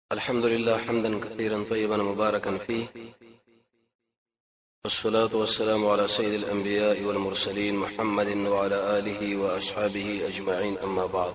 الحمد لله حمدا كثيرا طيبا مباركا فيه، والصلاة والسلام على سيد الأنبياء والمرسلين محمد وعلى آله وأصحابه أجمعين. أما بعد،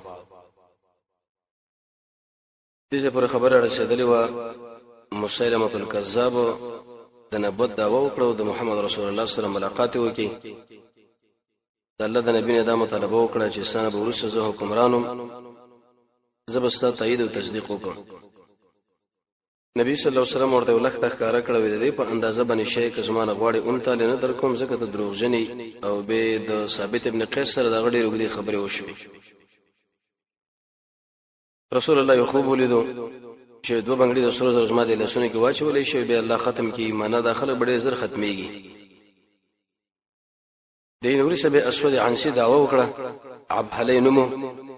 دې پر خبره رسیدلې و مسیلمة الکذاب د نبوت دعوه وکړه د محمد رسول الله سره ملاقات وکړي. د الله د نبی نه دا مطالبه وکړه چې سانه به ورسره زه حکمرانم، زبستا تایید او تصدیق وکړم. نبی صلی الله علیه وسلم ورته ولخت ښکارا کړو د دې په اندازه باندې شی که زمانه غواړي اون تعالی نه در کوم ځکه ته دروغجنې او به د ثابت ابن قیس سره د غړي رغدي خبره وشوي. رسول الله یو خوب ولیدو چې دوه بنگړي د سرو زرو زما د لاسونو کې واچولې شي، به الله ختم کی ایمان داخله بډې زر ختميږي. د نوري سبه اسود عنسی دعوه وکړه عبحلی نمو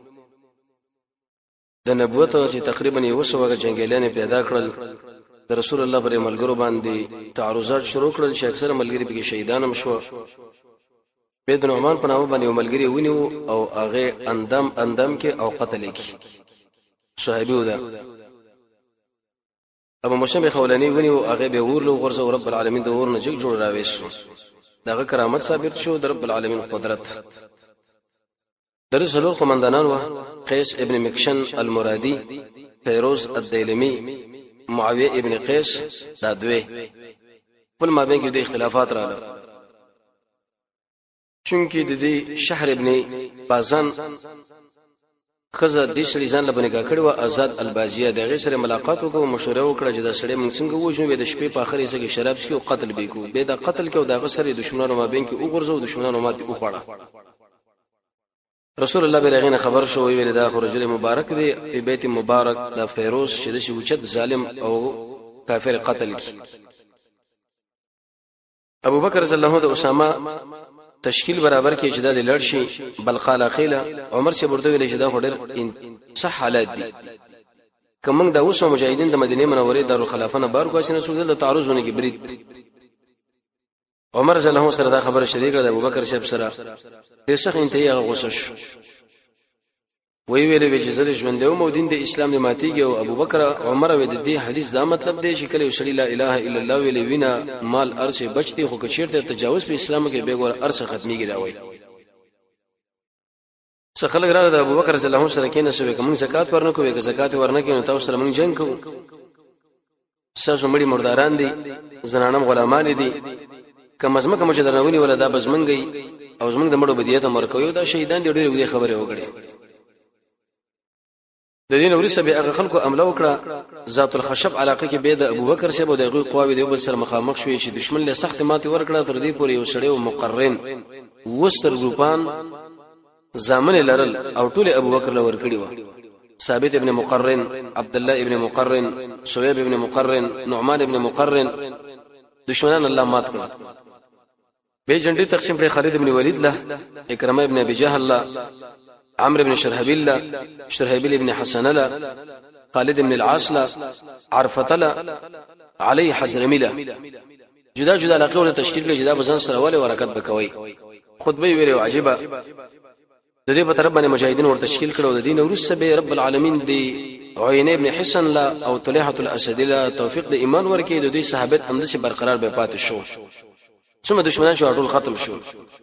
د نبوت چې تقریبا یو سوګه جنگیلانه پیدا کړل. د رسول الله پر ملګرو باندې تعرضات شروع کړل چې اکثر ملګری به شهیدانم شو. بيد نعمان په نامه باندې ملګری ونیو او هغه اندام کې او قتل کی صحابي ودا. ابو مشنب خولانی ونیو هغه به ورلو غرزه رب العالمین د ورنه جګ جوړ راوېسو. دغه کرامت ثابت شو د رب العالمین قدرت. درسلور قماندانان و قیس ابن مکشن المرادی، فیروز الدیلمی، معاویه ابن قیس، دا دوی خپل مابین کې د اختلافات رااله. چونکی د دې شهر ابن بازان خزه د شړي ځان له نکاح کړي و آزاد البازیه دغه سره ملاقات وکړو، مشوره وکړه چې دا سړی موږ څنګه وژنو. د شپې په اخر یې کې شراب څښي او قتل به کو. به دا قتل کې او دغه سره دشمنانو مابین کې وګرځو، دشمنانو ماته وخوړه. رسول الله برغینه خبر شو ویل دا رجل مبارک دی په بیت مبارک دا فیروز چې د شوچت ظالم او کافر قتل کی. ابو بکر رضی الله عنه د اسامه تشکیل برابر کې چې دا لړ شي بل قال قیل. عمر چې ورته ویل چې دا هډر صح حالات دي. کوم دا اوسه مجاهدین د مدینه منورې دارالخلافه نه بار کوښنه سوزل د تعرضونه کې برید. عمر رضی الله عنه سره دا خبره شریک ده ابو بکر صاحب سره دغه انتهایی غوسه شو. وی ویلې چې زړه ژوند او مودین د اسلام د ماتیږي او ابو بکر عمر وې د دې حدیث دا مطلب دی چې کله وشړي لا اله الا الله ویلې وینا مال ارشه بچتي خو کچیرته تجاوز په اسلام کې به ګور ارشه ختميږي دا وای. څه خلک راغله د ابو بکر رضی الله عنه سره کې نه سوي کوم زکات ورنه کوي که زکات ورنه کې نو تاسو سره موږ جنگ کوو. ساسو مړي مرداران دي، زنانم غلامان دي، کما زمکه مجدرنونی ولا دا بزمنګي او زمنګ د مړو بدیت مرکوي دا شهیدان دي. ډېر خبره وکړي. د دین ورسه به هغه خلکو عمله وکړه ذات الخشب علاقه کې به د ابو بکر سره د غوی قواوی د بل سره مخامخ شوې چې دشمن له سخت ماتي ورکړه. تر دې پورې یو سړی او مقرن وستر ګروپان زامن لرل او ټول ابو بکر له ورکړي و. ثابت ابن مقرن، عبد الله ابن مقرن، شعيب ابن مقرن، نعمان ابن مقرن دشمنان الله مات کړ. به جنډي تقسیم پر خالد ابن ولید له، اکرمه ابن ابي جهل له، عمرو ابن شرحبيل له، شرحبيل ابن حسن له، خالد ابن العاص له، عرفه له، علي حزرمي له. جدا جدا علاقه ول تشکیل له جدا بزن سره ول ورکت بکوي. خطبه ویره عجيبه د دې په طرف باندې مجاهدین ور تشکیل کړو. د دین ورسره به رب العالمین دی عینه ابن حسن لا او طلحه الاسد لا توفیق د ایمان ورکې د دوی صحابت همدسه برقرار به پاتې شو. څومره دشمنان شو ټول ختم شو.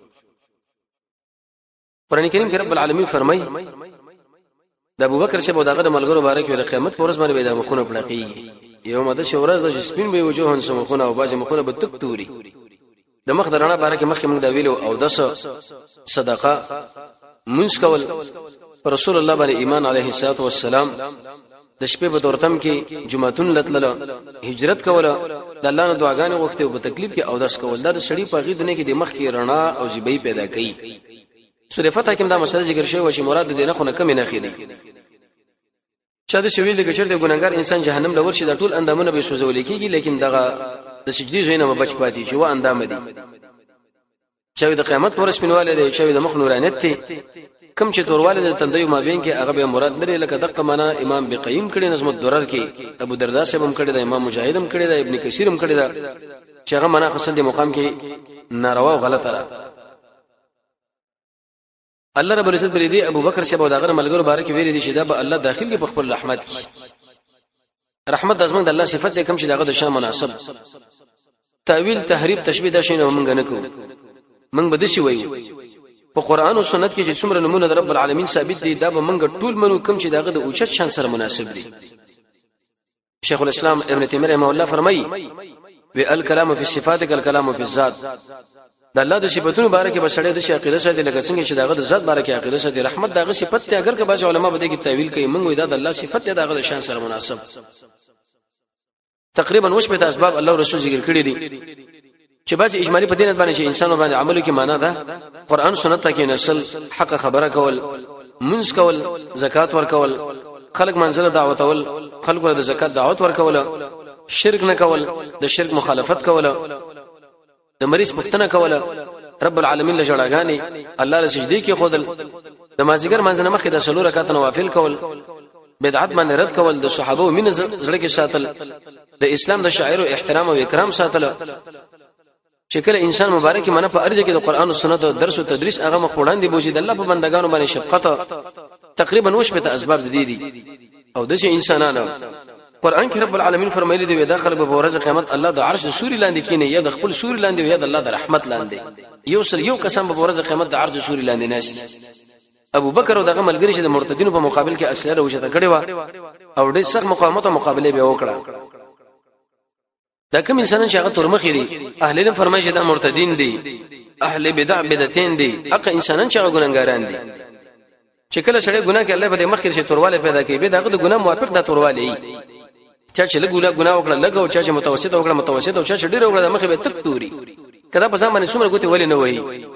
قران کریم کې رب العالمین فرمای د ابوبکر شه دغه ملګرو مبارک ور قیامت پورس باندې به د مخونه پړقېږي. یو مده شورز د سپین به وجوهن سمخونه او باز مخونه به تک توري. د مخ درانه بارک مخ موږ دا ویلو او د صدقه منځ کول رسول الله باندې ایمان علیه الصلاه والسلام د شپې په دورتم کې جمعتون لتل هجرت کوله د الله نه دعاګانې وخت او په تکلیف کې او درس کول د شړی په غي دنیا کې د مخ کې رڼا او زیبې پیدا کړي. سورې فتح کې دا مسله ذکر شوی و چې مراد د دینه خو نه کم نه خېلي. چا د شویل د ګچر د ګناګار انسان جهنم لور شي د ټول اندامونه به سوزول کېږي، لیکن دغه د سجدي زینه مبچ پاتې چې و اندام دي. چا د قیامت پر سپینواله دی، چا د مخ نورانیت ته کم چې تورواله د تندیو مابین کې هغه به مراد لري. لکه دغه معنا امام بقیم کړي نظم الدرر کې، ابو دردا صاحب هم کړي دا، امام مجاهد هم کړي دا، ابن کثیر هم کړي دا چې هغه معنا خاصه د مقام کې ناروا او غلطه را. الله رب العزت بری دی ابو بکر صاحب او داغه ملګرو بارک ویری دي چې دا به الله داخل کې په خپل رحمت کې رحمت د ازمن د الله صفت کوم چې دغه د شان مناسب تعویل تحریف تشبیه د شینه ومنګ نه کو منګ بده شي وایو په قران او سنت کې چې څومره نمونه د رب العالمین ثابت دي دا به منګ ټول منو کوم چې دغه د اوچت شان سره مناسب دي شیخ الاسلام ابن تیمیه رحمه الله فرمایي وی الکلام فی الصفات کالکلام فی الذات د الله د صفاتونو باره کې بسړې د عقیده سره لکه څنګه چې دغه د ذات باره کې عقیده سره رحمت دغه صفت ته اگر که بعض علما به دې تعویل کوي موږ وی دا د الله صفت دغه د شان سره مناسب تقریبا وش په اسباب الله رسول ذکر کړی دي چې بعض اجمالی په دین باندې چې انسان باندې عملو کې معنا ده قران سنت ته کې نسل حق خبره کول منځ کول زکات ورکول خلق منزله دعوت ول خلق له زکات دعوت ورکول شرک نه کول د شرک مخالفت کول د مریض پښتنه کوله رب العالمین له جړاګانی الله له سجدي کې خودل د مازیګر منځنه مخې د سلو رکعات نوافل کول بدعت باندې رد کول د صحابه مين زړه کې ساتل د اسلام د شاعر او احترام او اکرام ساتل چې کله انسان مبارک منه په ارزه کې د قران او سنت او درس او تدریس هغه مخ وړاندې بوجي د الله په بندگانو باندې شفقت تقریبا وش په اسباب د دي او د انسانانو قران کې رب العالمین فرمایلی دی داخل به ورځ قیامت الله د عرش سوري لاندې کینه یا د خپل سوري لاندې یا د الله د رحمت لاندې یو قسم به ورځ قیامت د عرش سوري لاندې ناست ابو بکر او دغه ملګری چې د مرتدینو په مقابل کې اسلحه راوچته کړي و او ډېر سخت مقاومت او مقابله به وکړه دا کوم انسانان چې هغه تورمخيري اهل علم فرمایي چې دا مرتدین دي اهل بدع بدعتین دي هغه انسانان چې هغه ګناګاران دي چې کله سړی ګناه کوي الله به مخکې چې تورواله پیدا کوي به دغه د ګناه موافق د تورواله چا چې له ګناه وکړه لګو چا چې متوسط وکړه متوسط او چا چې ډیر وکړه د مخه به تک توري کدا په ځان باندې څومره ګوتې ولې نه وایي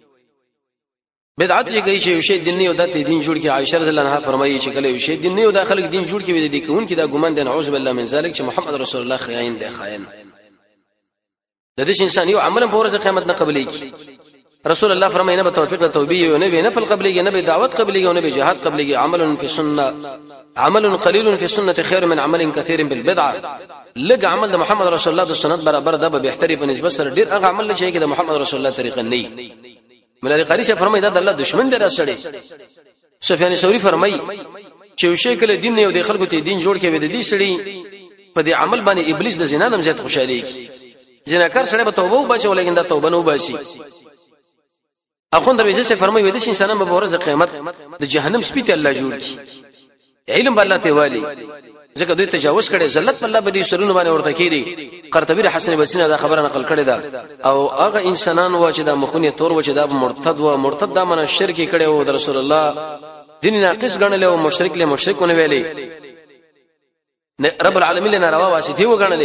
بدعت چې کوي چې یو شی دین نه یو د دین جوړ کې عائشه رضی الله عنها فرمایي چې کله یو شی دین نه یو د خلک دین جوړ کې وي د کوون کې دا ګمان دي نعوذ بالله من ذلک چې محمد رسول الله خاين دی خاين د دې انسان یو عمل په ورځ قیامت نه قبلېږي رسول الله فرمایي نه به توفیق توبې او نه به نفل قبلېږي نه به دعوت قبلېږي او نه به جهاد قبلېږي عمل فی السنه عمل قليل في السنه خير من عمل كثير بالبدعه لګ عمل د محمد رسول الله د سنت برابر ده به بهتري په نسبت سره ډیر هغه عمل چې د محمد رسول الله طریقه نه ملالي قاری شه فرمایي دا د الله دشمن دی راسړي سفیان ثوری فرمایي چې یو شی کله دین نه یو د خلکو ته دین جوړ کې وي د دې سړي په دې عمل باندې ابلیس د زنا نم زیات خوشالي جناکار سره به توبه وباسي ولکن دا توبه نه وباسي اخوند درویزه سے فرمایي وې د انسانانو په ورځ قیامت د جهنم سپیته الله جوړ کی علم بالله ته والی ځکه دوی تجاوز کړي ذلت الله بدی سرونه باندې ورته کیږي قرطبی حسن بصری دا خبره نقل کړي دا او هغه انسانان و چې دا مخونه تور و چې دا مرتد دا من شرک کړي او رسول الله دین ناقص غنل او مشرک له مشرکونه ویلي رب العالمین لنا روا واسطي وغنلې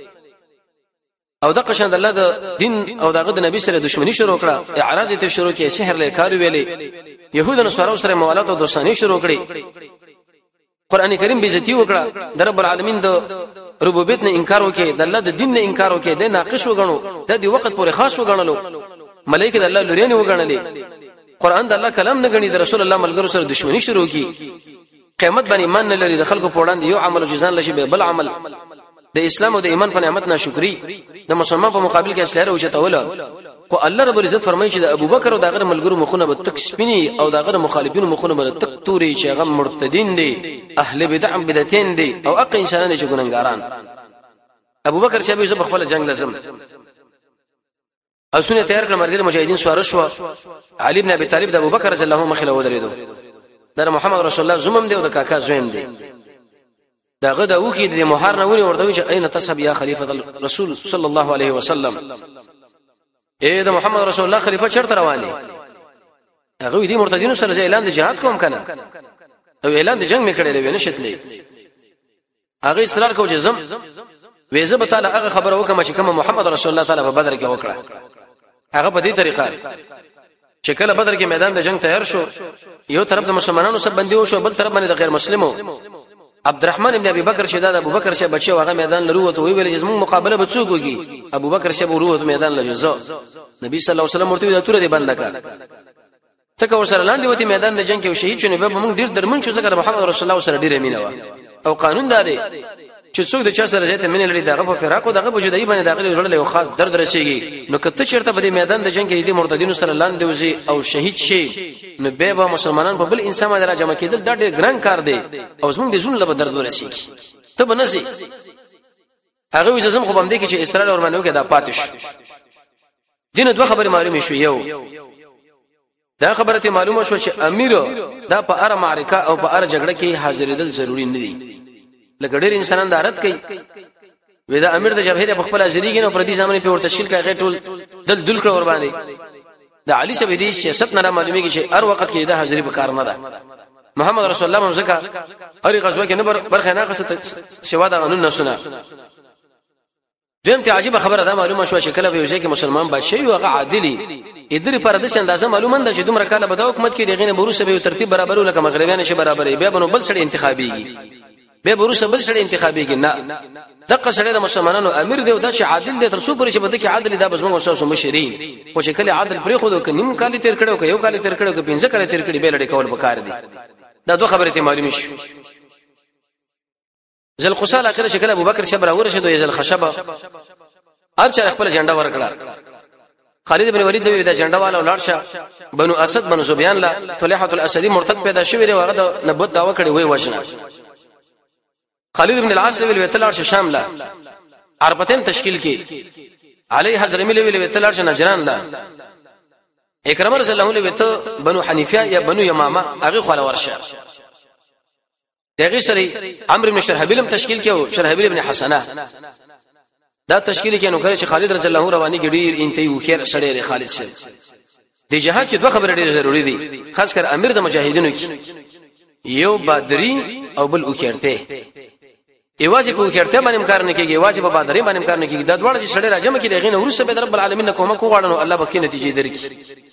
او د قشند الله د دین او دغه د نبی سره دښمنی شروع کړه اعراض ته شروع کړي شهر له کار ویلي يهود نو سره موالات او دوستانه شروع کړي قران کریم بیزتی وکړه د رب العالمین د ربوبیت نه انکار وکړي د الله د دین نه انکار وکړي د ناقص وګڼو د دې وخت پورې خاص وګڼلو ملائکه د الله لوري نه وګڼلې قران د الله کلام نه غني د رسول الله ملګرو سره دښمنی شروع کی قیامت باندې ایمان نه لري د خلکو په وړاندې یو عمل جزان لشي به بل عمل د اسلام او د ایمان په نعمت ناشکری د مسلمان په مقابل کې اسلحه اوچتوله خو الله رب العزت فرمایي چې د ابوبکر او دغه ملګرو مخونه به تک سپینی او دغه مخالفین مخونه به تک توري چې هغه مرتدین دي اهل بدع بدعتین دي او اق انسانان دي چې ګناګاران ابوبکر چې به زب خپل جنگ لازم او سنت تیار کړ مرګ مجاهدین سوار شو علي ابن ابي طالب د ابوبکر رضی الله عنه مخله ودرېدو د محمد رسول الله زمم دی او د کاکا زویم دی داغه د وکی د مهار نه ونی ورته چې اين تصب یا خلیفہ الرسول صلی الله علیه وسلم اے د محمد رسول الله خلیفہ چرته رواني هغه دې مرتدینو سره اعلان د جهاد کوم کنه او اعلان د جنگ میکړل وینه شتلې هغه اصرار کو چې زم وېزه به تعالی هغه خبره وکم چې کوم محمد رسول الله تعالی په بدر کې وکړه هغه په دې طریقه چې کله بدر کې میدان د جنگ تیار شو یو طرف د مسلمانانو سره بندي شو بل طرف باندې د غیر مسلمو عبدالرحمن ابن ابي بکر شداد ابو بکر شه بچي هغه میدان لروته وی ویل چې موږ مقابله به څوک وږي ابو بکر شه وروته میدان لجزا نبی صلی الله علیه وسلم ورته د توره دی بند کا تک ورسره لاندې وتی میدان د جنگ کې شهید شونه به موږ ډیر درمن شو ځکه محمد رسول الله سره ډیر مینه او قانون داري چې څوک د چا سره زیاته مینه لري دغه په فراق او دغه په جدای باندې داخلي جوړل یو خاص درد رسیږي نو کته چیرته په میدان د جنگ کې دي مرتدینو سره لاندې وزي او شهید شي نو به مسلمانان په بل انسان باندې راجمع کېدل دا ډېر ګران کار دی او زموږ د زون له درد ورسیږي ته بنسي هغه زم خو باندې کې چې اسرائیل اور باندې کې دا پاتش دینه دوه خبره معلومه شو یو دا خبره ته معلومه شو چې امیر دا په اړه معرکه او په اړه جګړه کې حاضرېدل ضروری نه دي لکه ډېر انسانان دا عادت کوي ودا امیر د جبهه په خپل حاضرېږي نو پردي ځامن په ور تشکیل کوي ټول دل کړه ور باندې د علي سبه دي سیاست نه معلومیږي چې هر وخت کې دا حاضرې په کار نه ده محمد رسول الله مزکه هر غزوه کې نه برخه نه قصه شوا دا قانون نه سنا دیم ته عجیب خبره دا معلومه شو چې کله به یو ځکه مسلمان بادشاہ یو هغه عادلی ادري پر دې اندازه معلومه ده چې دومره کاله به د حکومت کې دغه نه بروسه به ترتیب برابر ولکه مغربیان شي برابرې بیا بنو بل سړي انتخابيږي به بروسه بل سړي انتخابيږي نه دغه سړي د مسلمانانو امیر دی او دا چې عادل دی تر څو پرې چې بده کې عادل دا بس موږ اوسو مشرین او چې کله عادل پرې خو د نیم کال تیر کړو یو کال تیر کړو پنځه کال تیر کړي به لړې کول وکړ دي دا دوه خبرې ته معلومه شي ذل قصال اخر شکل ابو بکر شبر ورشد او ذل خشبه هر چا خپل جنډا ورکړه خالد بن ولید دوی دا جنډا والا ولړ شه بنو اسد بنو زبيان لا طلحه الاسدي مرتد پیدا شوی دی هغه د نبوت داوا کړی وای وښنه خالد بن العاص ویل وتلار شام لا عربتين تشکیل کی علی حضرمی ویل وتلار ش نجران لا اکرم رسول الله ویته بنو حنیفه یا بنو یمامه هغه خو ورشه دغه سری عمرو بن شرحبیل تشکیل کیو شرحبیل بن حسنه دا تشکیل کې نو کړی چې خالد رضی الله رواني ګډیر انتي وخیر سړی خالد شه د جهاد کې دوه خبرې ډېرې ضروری دي خاص کر امیر د مجاهدینو کې یو بدري او بل وکړته ایواز په وکړته باندې امکان نه کېږي ایواز په بدري باندې امکان نه کېږي دا دواړه چې سړی راځم کې دغه نو ورسره به رب العالمین کومه کوغړنو الله به کې نتیجې درکړي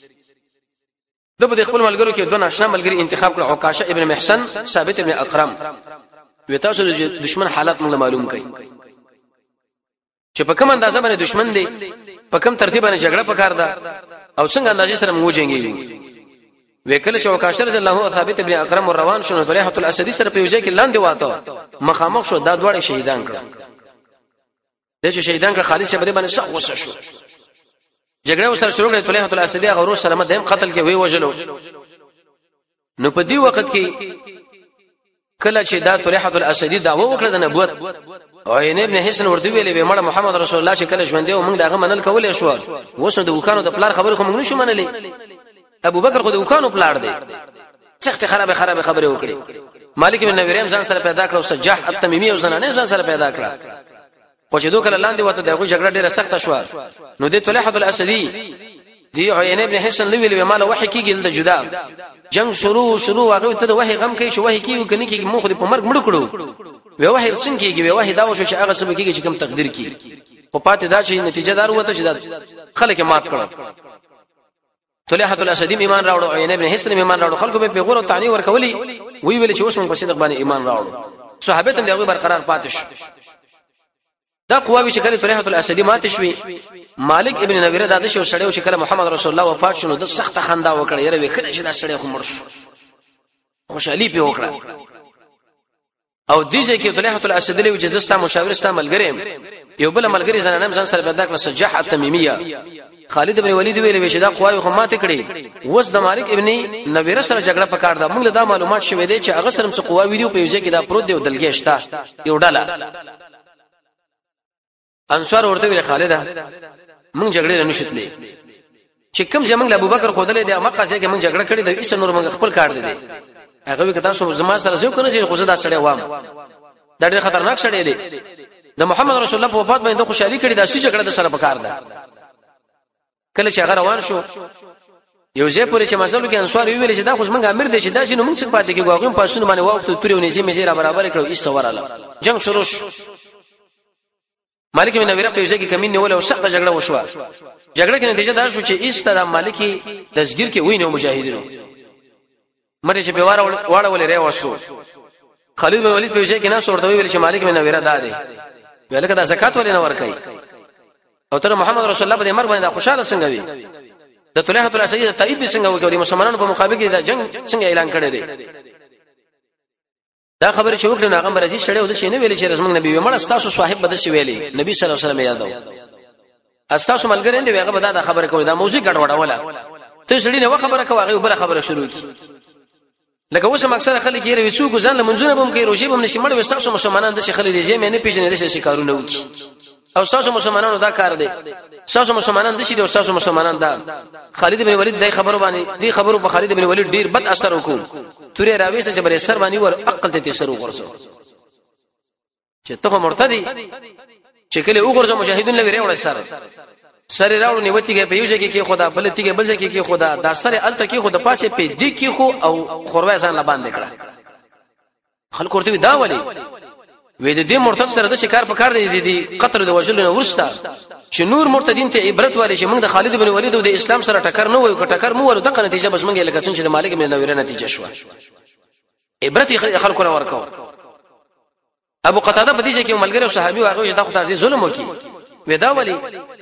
د په خپل ملګرو کې دوه ناشنا ملګری انتخاب کړ عکاشه ابن محسن ثابت ابن اقرم وی تاسو د دشمن حالات موږ معلوم کړئ چې په کوم اندازه باندې دشمن دی په کوم ترتیب باندې جګړه پکار ده او څنګه اندازې سره موږ جنگي وکله چې وکاشر الله ثابت ابن اکرم روان شونه طلحه الاسدي سره په یوځای کې لاندې واته مخامخ شو دا دواړه شهیدان کړ د چې شهیدان کړ خالد شه بده باندې شخ وسه شو جګړه وسره شروع کړه طلحه الاسدي هغه ورو سره مدهم قتل کې وی وجلو نو په دې وخت کې کله چې دا طلحه الاسدي داوا وکړه د نبوت او ابن حسن ورته ویلې به مړ محمد رسول الله چې کله ژوند دی او موږ داغه منل کولې شو وسو د وکانو د پلار خبره خو موږ نشو منلې ابو بکر خو د وکانو پلار دی سخت خراب خبره وکړي مالک بن نویریم ځان سره پیدا کړ او سجاح التمیمی او زنانه ځان سره پیدا کړ خو چې دوه کله لاندې وته دغه جګړه ډیره سخته شو نو د طلحه الاسدي دی عین ابن حسن لویل به مال وحی کیږي د جدا جنگ شروع هغه ته د وحی غم کوي چې وحی کیږي کني کیږي مخ دې په مرګ مړ کړو وی وحی څنګه کیږي وی وحی دا وشو چې هغه څه کیږي چې کوم تقدیر کی او پاتې دا چې نتیجه دار وته چې خلک مات کړو طلحه الاسدی ایمان راوړو عین ابن حسن ایمان راوړو خلکو به پیغور او تعنی ورکولي وی ویل چې اوس موږ په صدق باندې ایمان راوړو صحابه ته دغه برقرار پاتې شو دا قواوی چې کله طلحه الاسدی مات شوی مالک ابن نویره دا د شو سړیو چې کله محمد رسول الله وفات شونه د سخت خندا وکړه یره وکړه چې دا سړی خو مړ شو خوشالي په وکړه او دیږي کې طلحه الاسدی له جزستا مشاور ستا ملګری یو بل ملګری زنانم ځان سره پیدا کړ سجاح التمیمیه خالد ابن ولید ویل چې دا قواوی خو ماته کړي وس د مالک ابن نویره سره جګړه پکار ده موږ دا معلومات شوې دي چې هغه سره څه قواوی دی په یوځای کې دا پروت دی او دلګی شتا یو ډاله انصار ورته ویل خالد موږ جګړه نه شتلې چې کوم ځمنګ ابو بکر خودلې دی مقاصه کې موږ جګړه کړې د ایس نور موږ خپل کار دی هغه وکړه تاسو زما سره زو کنه چې خو دا سړی وام دا ډېر خطرناک سړی دی د محمد رسول الله په وفات باندې خوشحالي کړې د اصلي جګړه د سره پکار ده کله چې هغه روان شو یو ځای پورې چې مسلو کې انصار ویل چې دا خو څنګه امیر دی چې دا چې نو موږ څه پاتې کې غوغم پاسونه باندې وخت توري ونیزي مې برابر کړو ایس وراله جنگ شروع مالک بن نویره په ځای کې کمین نیول او سخت جګړه وشوه جګړه کې نتیجه دا شو چې ایستاده مالکی دزګیر کې وینو مجاهدینو مړ چې به واړه ولې ری وسو خالد بن ولید په ځای کې نه سورته ویل چې مالک بن نویره دا دی ولکه دا زکات ولې نه ورکړي او تر محمد رسول الله په مرګ باندې خوشاله څنګه وي د طلحه الاسدی تایید څنګه وکړي مسلمانانو په مقابل کې دا جنگ څنګه اعلان کړی دی دا خبره چې وکړه هغه مرزي شړې او د شي نه ویلي چې رسول نبی ومړ استاسو صاحب بده شي ویلي نبی صلی الله علیه وسلم یادو استاسو ملګری دی هغه به دا خبره کوي دا موضوع ګډوډه ولا ته شړې نه خبره کوي هغه بل خبره شروع کی لکه اوس اکثر خلک یې وسو ګزان لمنځونه بم کوي روزي بم نشي مړ وساسو مسلمانان د شخړې دي چې مې نه پیژنې د شي کارونه وکي او تاسو مسلمانانو دا کار دی تاسو مسلمانان د شي او تاسو مسلمانان دا خالد بن ولید دای خبرو باندې دی خبرو په خالد بن ولید ډیر بد اثر وکړ تورې راويسه چې بر سر باندې ور عقل ته تیر وګرځو چې ته مرتدي چې کله وګرځو مجاهدین لوي راوړل سره راوړو نیوتی کې په یوځه کې خدا بل تی کې بل ځای کې خدا دا سره الته کې خدا پاسه په دې کې خو او خوروا ځان لبان نکړه خلک ورته دا ولي وې د دې مرتد سره د شکار په کار دی قتل د وجلونه ورستا چې نور مرتدین ته عبرت واري چې موږ د خالد بن ولید او د اسلام سره ټکر نه وایو ټکر مو ورو دغه نتیجه بس موږ لکه څنګه چې د مالک بن نویر نتیجه شو عبرت خلکو نه ورکو ابو قتاده په دې کې ملګری او صحابي واغې دا خدای ظلم وکي ودا ولي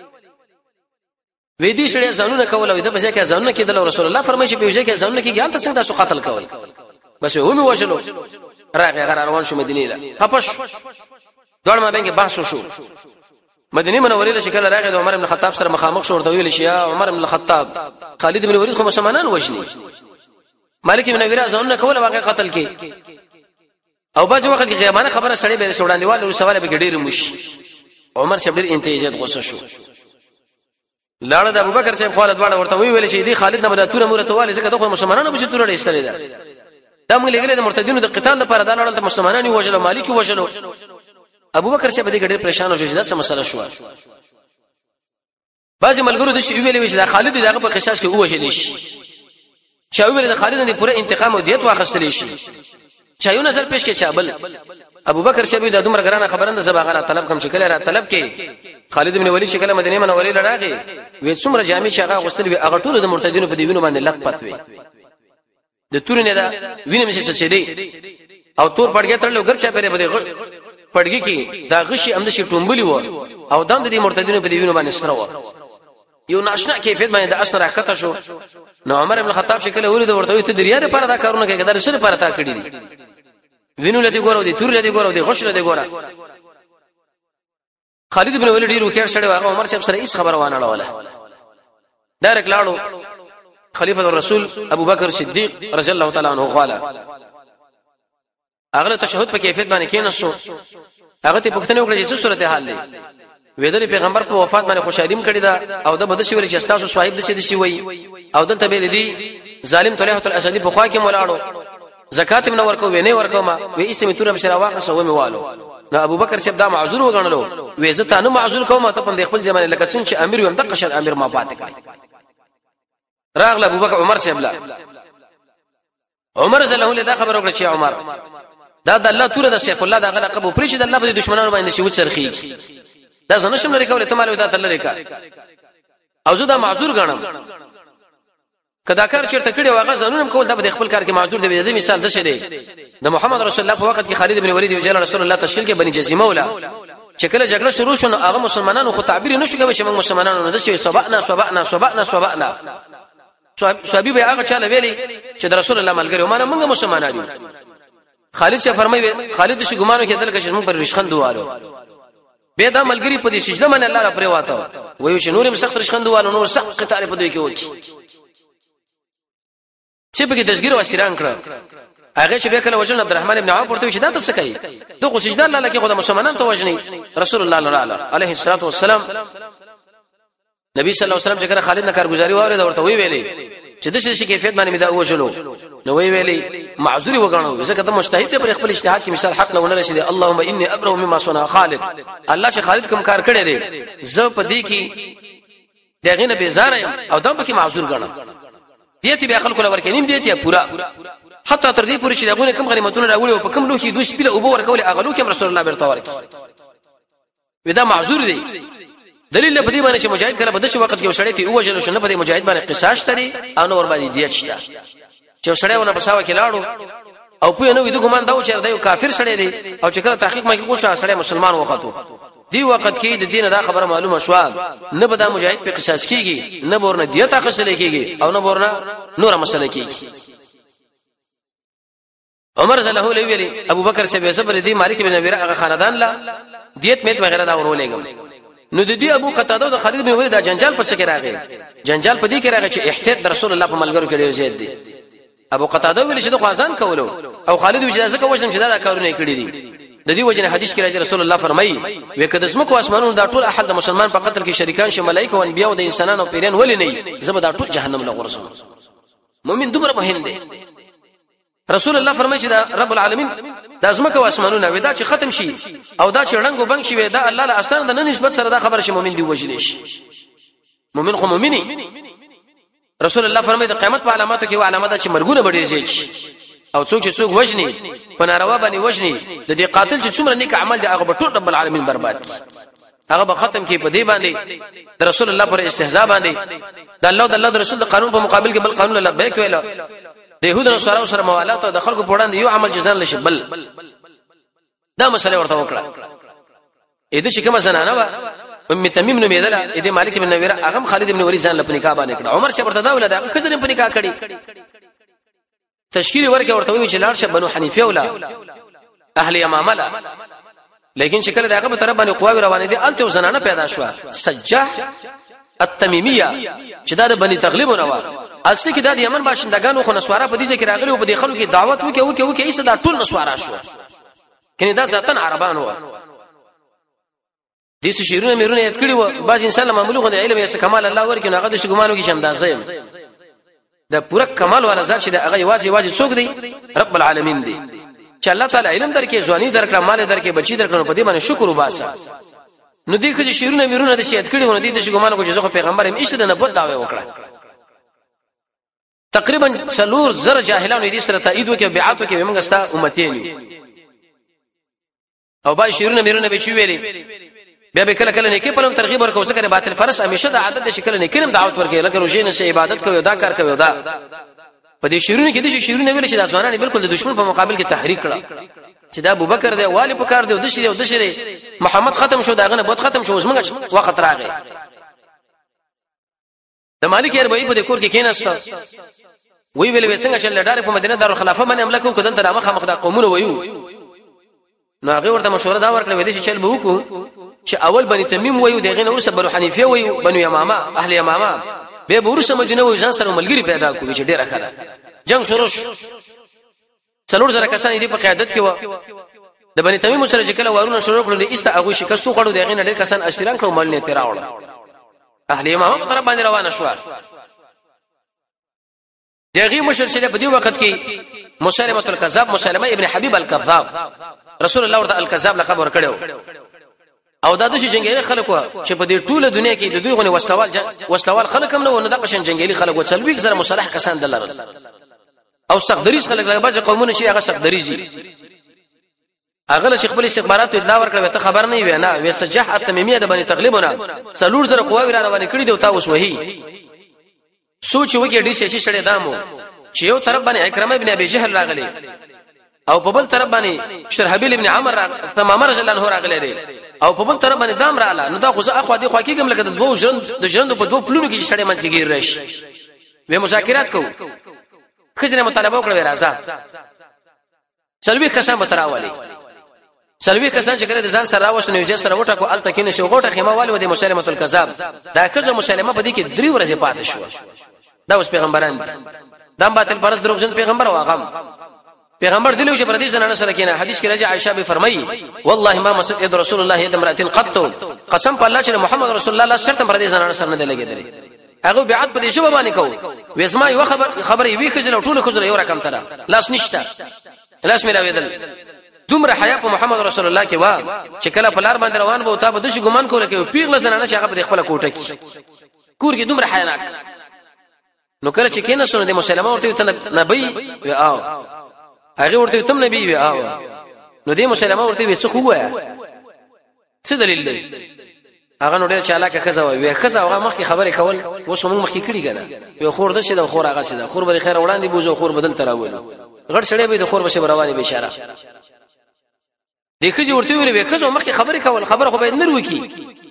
وې دې شړې ځانونه کول او د بځه کې ځانونه کېدل رسول الله فرمایي چې په یوځه کې ځانونه کې ګال څنګه تاسو قتل کوي بس هم وجلو راغی غره روان شو مدینه له خپش دوړ ما بینګه بحث شو مدینه منورې له شکل راغی د عمر بن الخطاب سره مخامخ شو ورته ویل شي یا عمر بن الخطاب خالد بن ولید خو مسلمانان وجني مالک بن نویر ځانونه کول واقع قتل کې او باز وخت کې غیبانه خبره سړی به سوړاندیوال له سوال به ګډیر مش عمر شبیر انتهاجات غوسه شو لاړه د ابوبکر صاحب خالد واړه ورته ویل چې دی خالد نه بداتونه مرته والي ځکه دغه مسلمانانو به شتوره ایستل دا موږ لګلې د مرتدینو د قتال لپاره دا لاړه مسلمانان وژل مالک وژل ابوبکر صاحب دې ګډیر پریشان شو چې دا څه مسله شو بعضی ملګرو د شی ویلې چې دا خالد دغه په قصاص کې وژل شي چا ویل د خالد نه پوره انتقام او دیت واخستل شي چا یو نظر پېښ کې چابل ابوبکر صاحب د دومره ګرانه خبرنده زباغه طلب کوم شکل را طلب کې خالد بن ولید شکل مدینه منورې لراغي وې څومره جامع چې هغه غسل وی هغه ټول د مرتدینو په دیوینو باندې لک پات وي د تور نه دا وینم چې څه دی او تور پړګه ترلو ګر چا پرې بده پړګي کې دا غشي امد شي ټومبلی و او دام د مرتدینو په دیوینو باندې سره و یو ناشنا کیفیت باندې د اثر راکته شو نو عمر بن الخطاب شکل ولید ورته ته دریا لپاره دا کارونه کوي دا رسول لپاره تا کړی دي وینو لدی ګورو دي تور لدی ګورو دي غش لدی ګورا خالد بن ولید ډیرو خیر سره هغه عمر صاحب سره هیڅ خبر وانه ولا ډایرک لاړو خلیفہ الرسول ابو بکر صدیق رضی الله تعالی عنہ قال هغه تشهود په کیفیت باندې کېنسو هغه ته پوښتنه وکړه چې څه صورت حال دی ویدل پیغمبر په وفات باندې خوشالیم کړی دا او د بده شي ویل چې تاسو صاحب د شي وي او دلته به دي ظالم طلحه الاسدی په خوا کې مولاړو زکات من ورکو وینه ورکو ما وې اسمه تور بشرا واقع سو میوالو نو ابو بکر چې دا معذور وګڼلو وې زه نه معذور کوم ته په خپل ځمانه لکه څنګه چې امیر ويم د قشر امیر ما پاتې کړ راغله ابو بکر عمر صاحب لا عمر زله له دا خبر وکړه چې عمر دا د الله تور د سیف الله دا غلقب پرې چې د الله په دشمنانو باندې شي وڅرخي دا زنه شم لري کوله ته مال ودا تل لري کا او زه دا معذور غنم کدا کار چیرته کړي واغه زنونم کول دا په خپل کار کې معذور دی د مثال د شه دی د محمد رسول الله په وخت کې خالد بن ولید وجل رسول الله تشکیل کې بني جزیمه ولا چې کله جګړه شروع شونه هغه مسلمانانو خو تعبیر نشو کوي چې موږ مسلمانانو نه د شي سبقنا صحابي به هغه چاله ویلي چې د رسول الله ملګری ومانه موږ مسلمانان یو خالد شه فرمایي خالد شي ګمانو کې دل کې موږ پر رشخندوالو به دا ملګری په دې سجده باندې الله را پرې واته وایو چې نورم سخت رشخندوالو نور سخت قتال په دې کې وکی چې په کې دشګیر واسیران کړ هغه چې به کله وجن عبدالرحمن ابن عوف ورته چې دا څه کوي دغه سجده الله لکه خدای مسلمانان ته وجني رسول الله عليه الصلاه والسلام نبی صلی الله علیه وسلم چې کله خالد نه کارګزاري واره ورته وی ویلي چې د شي کیفیت باندې مدا وژلو نو وی ویلي معذوري وګڼو ځکه ته مجتهد پر خپل اجتهاد کې مثال حق نه ونل شي اللهم اني ابرو مما صنع خالد الله چې خالد کوم کار کړی دی زه په دې کې دغه نه بیزار یم او دا به کې معذور ګڼم دیتی به خلکو لور کې نیم دیتی پورا حتی تر دې پورې چې دغه کوم غنیمتونه راوړي او په کوم لوخي دوی سپیله او بور کول اغلو کې رسول الله برته ورکی ودا معذور دی دلیل په دې باندې چې مجاهد کله په دغه وخت کې وشړې ته وجل شنه په دې مجاهد باندې قصاص تري او نور باندې دیت شته چې وشړېونه بساوه کې لاړو او په نو دې ګمان دا و چې دا کافر شړې دي او چې کله تحقیق مې کول چې شړې مسلمان وختو دی وخت کې د دین دا خبره معلومه شو نه به دا مجاهد په قصاص کیږي نه ورنه دیت اخیستل کیږي او نه ورنه نور مسله کیږي عمر رضی الله عنه ویلي ابو بکر سے صبر دي مالک بن نویر هغه خاندان لا دیت میت وغیرہ دا ورولېګم نو د دې ابو قتاده او خالد بن ولید دا جنجال پس کې راغی جنجال په دې کې راغی چې احتیاط رسول الله په ملګرو کې ډیر زیات دي ابو قتاده ویل چې د خوازان کولو او خالد اجازه کوښنم چې دا کارونه کړی دي د دې وجنه حدیث کې راځي رسول الله فرمایي وکړه اسمکو اسمانونو دا ټول احد مسلمان په قتل کې شریکان شي ملائکه او انبیا او د انسانانو پیران ولې نه زبر دا ټول جهنم له غرسم مؤمن دومره مهم دی رسول الله فرمایي چې دا رب العالمین د اسمکو اسمانونو ودا چې ختم شي او دا چې رنگ وبنګ شي ودا الله له اسان د نسبت سره دا خبر شي مؤمن دی وجلی شي مؤمن خو مؤمنی رسول الله فرمایي د قیامت په علاماتو کې علامات چې مرګونه بډې شي او څوک چې څوک وجني په ناروا باندې وجني د دې قاتل چې څومره نیک عمل دی هغه به ټول رب العالمین برباد هغه به ختم کی په دې باندې د رسول الله پر استهزاء باندې د الله د رسول د قانون په مقابل کې بل قانون لبیک ویل د يهودو سره سره موالات او د خلکو په وړاندې یو عمل جزان لشي بل دا مسله ورته وکړه اې د چې کوم زنانه وا ام تمیم نو میدله اې د مالک بن نویره هغه خالد بن ولید ځان لپاره نکاح باندې کړ عمر شه ورته دا ولدا خزر په نکاح کړي تشکیل ورکه ورته وی چې لاړ شه بنو حنیفه ولا اهل یمامه لا لیکن شکل دغه په طرف باندې قواوی روانې دي الته زنانه پیدا شو سجاح التمیمیه چې دا بنی تغلیب وروا اصلي کې د یمن باشندگانو خو نسوارا په دې ځکه راغلي او په دې خلکو کې دعوت وکي ایسه دا ټول نسوارا شو کینه دا ځاتن عربان و دې شیرونه میرونه یاد کړی و بعض انسان له معمولی غو د علم یې کمال الله ورکړي هغه د شګمانو کې شمدازه دا پورا کمال والا ذات چې هغه یوازې څوک دی رب العالمین دی چې الله تعالی علم درکې ځواني درکړه مال درکې بچی درکړه په دې باندې شکر وباسه نو دې کې شیرونه میرونه د شهادت کړي ونه دي د شګمانو کو چې زه پیغمبر هم ایشته نه بد دعوی وکړه تقریبا څلور زر جاهلانو دې سره تایید وکي بیعت وکي موږ ستا امتین او با شیرونه میرونه به چی ویلي بیا به کله کله نه کې په لم ترغیب ورکو څنګه باطل فرض همیشه د عادت د شکل نه کړم دعوت ورکې لکه روزي نه عبادت کوي دا کار کوي دا په دې شیرونه کې د شیرونه ویل چې د ځوانان بالکل د دشمن په مقابل کې تحریک کړه چې دا ابوبکر دی والی په کار دی او د شری محمد ختم شو داغه نه بد ختم شو زمونږ وخت راغی د مالک اربعی په کور کې کېناست وی ویل څنګه چې لډار په مدینه دارالخلافه باندې عمله کوي کدل تر مخه مخدا قومونه ویو نو هغه ورته مشوره دا ورکړه وې چې چل به وکړو چې اول بني تمیم ویو دغه نور سره بنو حنیفه ویو بنو یمامه اهل یمامه به ورسه مدینه ویو ځان سره ملګری پیدا کوي چې ډیره خره جنگ شروع څلور زره کسان دې په قیادت کې و د بني تمیم سره چې کله وارونه شروع کړل ایسته هغه شکستو کړو دغه نه ډیر کسان اشتراک کوي مال نه تراوړ اهل یمامه په طرف باندې روانه شو دغه مشر چې په دې وخت کې مسلمه الکذاب مسلمه ابن حبیب الکذاب رسول الله ورته الکذاب لقب ورکړو او دا د جنگیری خلکو چې په دې ټوله دنیا کې د دوی غونې وسلوال خلک هم نه د قشن جنگیری خلک و څلوي سره مصالح کسان دلر او سقدریز خلک له بعض قومونه چې هغه سقدریزي هغه چې خپل استخبارات اطلاع ورکړه ته خبر نه وي نه وې سجاح التمیمیه د باندې تغلیبونه څلور زره قواوی را روانې کړې دی او تاسو وਹੀ سوچ وکړئ دې چې شړې دامو چې یو طرف باندې اکرمه ابن ابي جهل راغلي او په بل طرف باندې شرحبیل ابن عمر ثمامه رضی الله عنه راغلي او په بل طرف باندې دام رااله نو دا خو زه اخو دې خو کېږم لکه د دوه ژوند په دوه پلونو کې شړې منځ کې ګیر راشي و مذاکرات کو خزنه مطالبه وکړه راځه سلوي کسان به تراولي سلوي کسان چې کله د ځان سره راوښنه یو ځای سره وټه کو الته کې نشو غوټه خیمه والي و د مسلمه الکذاب دا کزه مسلمه په دې کې 3 ورځې پاتې شو دا اوس پیغمبران دا باطل پرز دروغجن پیغمبر او غم پیغمبر دلیو چې پردیس نه سره کینه حدیث کې راځي عائشہ به فرمایي والله ما مسد رسول الله يد امراتين قط قسم په الله چې محمد رسول الله شرط پردیس نه سره نه لګیدل هغه بیعت په دې شوبه باندې کو وېسما یو خبر یې کړي ټول خزر یو رقم تر لاس نشته لاس مې راوېدل دومره حیا په محمد رسول الله کې وا چې کله په لار باندې روان وو تا به د شي ګمان کوله کې پیغله زنانه چې هغه په خپل کوټه کې کور کې دومره حیا نه نو کله چې کینې سونه د مسلمان ورته ته نبی او هغه ورته تم نبی وی او نو دې مسلمان ورته وی څه خو وای څه دلیل دی هغه نو ډېر چالاکه خزه وای خزه هغه مخکې خبرې کول وسو موږ مخکې کړی کنه یو خور د شه د خور هغه شه د خور بری خیر وړاندې بوزو خور بدل تراول غړ سړی به د خور بشه رواني بشاره دغه چې ورته وی خزه مخکې خبرې کول خبره خو باید نر وکی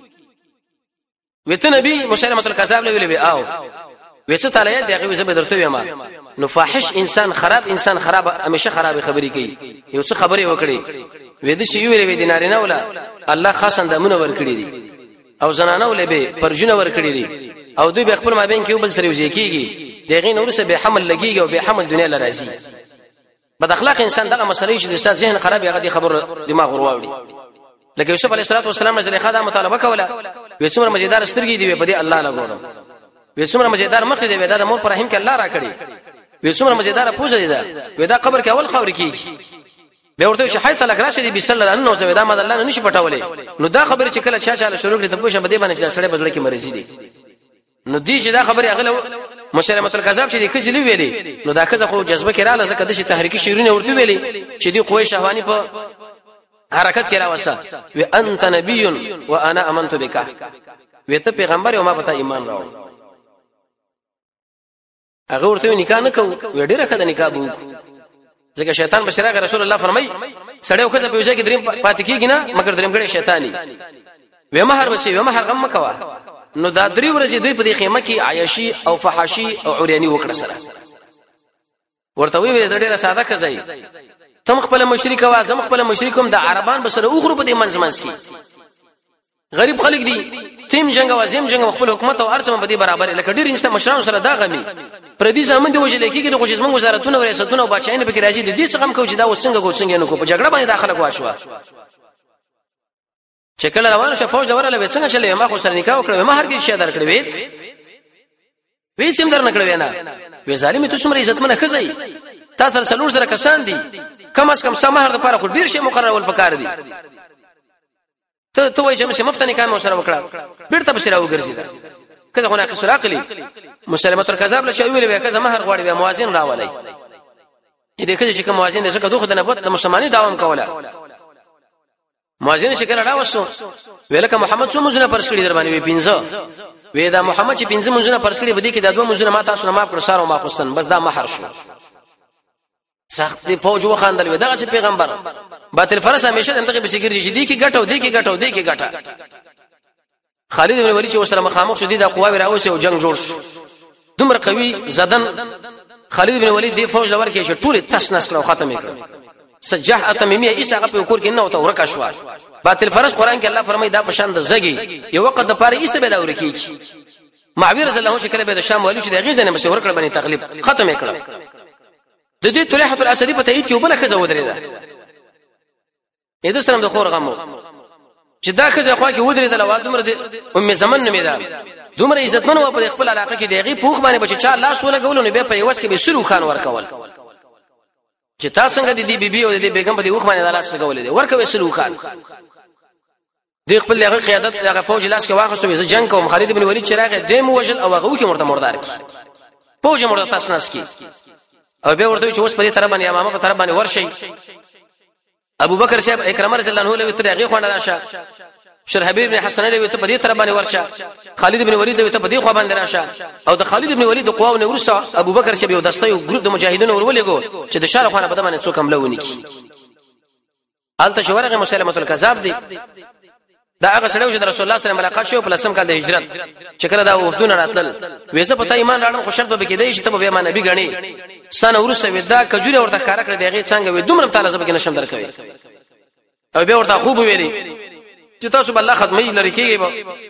وته نبی مسلمه الکذاب له وی او وڅ تعالی دغه وسه به درته ویما نو فاحش انسان خراب همیشه خراب خبرې کوي یو څه خبرې وکړي وې د شی ویلې د نارینه ولا الله خاص اندامونه ور کړی دي او زنانه ولې به پرجنه ور کړی دي او دوی به خپل مابین کې یو بل سره یو ځای کیږي دغه نور سره به حمل لګیږي او به حمل دنیا لراځي بد اخلاق انسان دغه مسلې چې د استاد ذهن خراب هغه خبر دماغ ورواوړي لکه یوسف علیه السلام نه زلیخا دا مطالبه کوله وې څومره مزیدار سترګې دی په دې الله لا ګورم وې څومره مزیدار مخ دی دا د مور پر رحم کې الله را کړی وې څومره مزیدار پوزه دی دا وې دا قبر کې اول خاور کیږي به ورته چې حیث لک راشدی بسل انه زو دا مد الله نه نشي پټولې نو دا خبره چې کله چا شروع کړي ته پوښه بده باندې چې سړی بزړه کې مرزي دي نو دې چې دا خبره اغله مسلمه الکذاب چې دې کزلی ویلي نو دا کزه خو جذبه کې رااله زکه د شي تحریکی شیرونه ورته ویلي چې دې قوی شهوانی په حرکت کې راوسه و انت نبی وانا امنت بك و ته پیغمبر او ما پتا ایمان راوړ هغه ورته نکاح نه کو و ډیره خدای نکاح بو ځکه شیطان بشراغ رسول الله فرمای سړیو خدای په وجه کې دریم پات کیږي نه مگر دریم غړي شیطانی و مہر وسی و مہر غم مکوا نو دا درې ورځې دوی په دې خیمه کې عیاشي او فحاشي او عریانی وکړه سره ورته وی د ډیره ساده کځای تم خپل مشرک او اعظم خپل مشرکوم د عربان بسره اوخرو په دې منځ کې غریب خلک دي تیم جنگ او عظیم جنگ خپل حکومت او ارسم په دې برابر لکه ډیر انسان مشران سره دا غمي پردي زمون دی وجه لیکي د خوشزمن وزارتونه او ریاستونه او بچاینه به کې راځي د دې څخه هم کو چې دا وسنګ ګوڅنګ نه کو په جګړه باندې داخله کواشوا چې کله روان شه فوج دوره څنګه چلې ما خو سره نکاح وکړم ما هر کې شي درکړې وېڅ هم در نکړې نه وې ظالم ته څومره عزت منه خزي تاسو سره څلور سره کسان دي کم از کم سمهر د لپاره خو ډیر شي مقرر ول پکار دي ته وای چې مفته نکاح مو سره وکړه بیرته بشرا وګرځي کله خو نه قصر عقلی مسلمه الکذاب له شویل به کزه مہر غواړي به موازین راولای دې کله چې کوم موازین دې څخه دوه د نبوت د مسلمانۍ داوام کوله موازین شکل راوسو ویلکه محمد څو منځونه پرس کړی در باندې وی پینځه وی دا محمد چې پینځه منځونه پرس کړی بده کې دا دوه منځونه ما تاسو نه معاف کړ سارو ما خوستن بس دا مہر شو سخت دی فوج وخاندل وی دا چې پیغمبر باطل فرس همیشه دغه بسګری چې دی کې ګټو دی کې ګټو دی کې ګټه خالد بن ولید چې وسره مخامخ شو دی د قواوی راوسه او جنگ جوړ شو دومره قوي زدن خالد بن ولید دی فوج لور کې چې ټول تاس نس کړو ختمه کړ سجاح اتمیمیه ایسا په کور کې نه وته ورکا شو باطل فرس قران کې الله فرمایي دا پشان د زګي یو وخت د پاره ایسه بلا ورکی معاویه رضی الله عنه شکل به د شام والی چې د غیزه نه مشور کړ باندې تغلیب ختمه کړ د دې طلحه الاسدی په تایید کې وبله خزه ودرېده اې د سلام د خور غمو چې دا خزه خو کې ودرېده وا دومره د ام زمن نه میدا دومره عزتمن و په خپل علاقه کې دغه پوخ باندې بچ چا لاس ولګول نو به په یوس کې به سلو خان ورکول چې تاسو څنګه د دې بیبي او د بیگم په دې وخت باندې لاس لګول دي ورکوي سلو خان د خپل دغه قیادت دغه فوج لاس کې واخستو وي جنگ کوم خالد بن ولید چراغ دیم وجل او هغه کې مرته مردار کی فوج مرته تاسو نس کی او به ورته چې اوس په دې طرف باندې امامه په طرف باندې ورشي ابو بکر صاحب اکرام رضی الله عنه له ترغه خوانه راشه شرحبیل بن حسن له ته په دې طرف باندې ورشه خالد بن ولید ته په دې خوا باندې راشه او د خالد بن ولید قواو نه ورسه ابو بکر صاحب یو دسته یو ګروپ د مجاهدینو ورولېګو چې د شار خوانه په باندې څوک حمله ونی کی الته شورغه مسلمه الکذاب دی دا هغه سره چې رسول الله صلی الله علیه وسلم ملاقات شو په لسم کال د هجرت چې کړه دا وفدونه راتل وېزه په ایمان راړم خو شرط به کېدای چې ته به ما نبی غني سنه ورسه ودا کجوره ورته کار کړ دیغه څنګه وې دومره تعالی زبګ نشم درکوي او به ورته خوب ویلي چې تاسو بل خدمت لري کېږي